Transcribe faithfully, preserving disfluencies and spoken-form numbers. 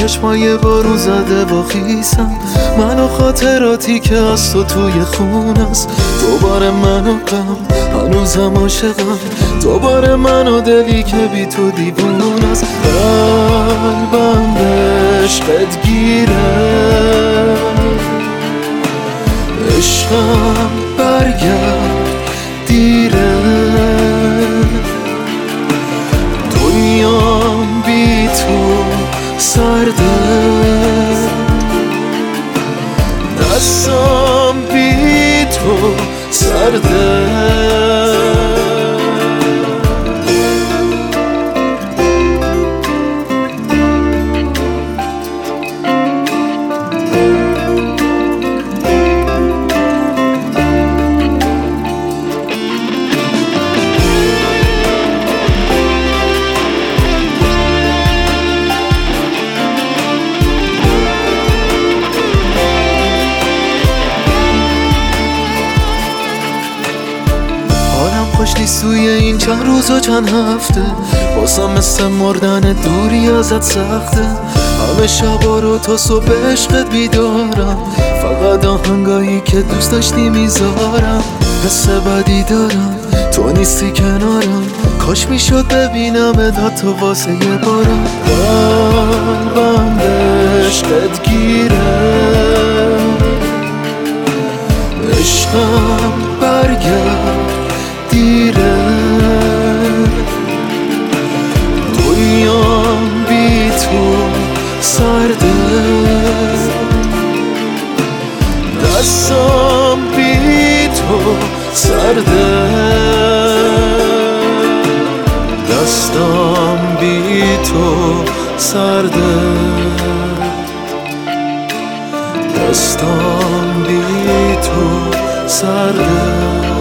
چشمای بارون زده با خیسم، من و خاطراتی که از تو توی خون است. دوباره من و غم هنوزم عاشقم، دوباره من و دلی که بی تو دیوون است. قلبم به عشقت گیره، عشقم برگرد دیره، دنیام بی تو سرده، دستم بی تو سرده. خوش نیست توی این چند روز و چند هفته، بازم مثل مردن دوری ازت سخته. همه شبا رو تا صبح عشقت بیدارم، فقط آهنگایی که دوست داشتی میذارم. حس بدی دارم تو نیستی کنارم، کاش میشد ببینم ات تو واسه یه بارم. قلبم به عشقت گیره، عشقم برگرد دیره، دنیام بی تو سرده، دستم بی تو سرده، دستم بی تو سرده، دستم بی تو سرده.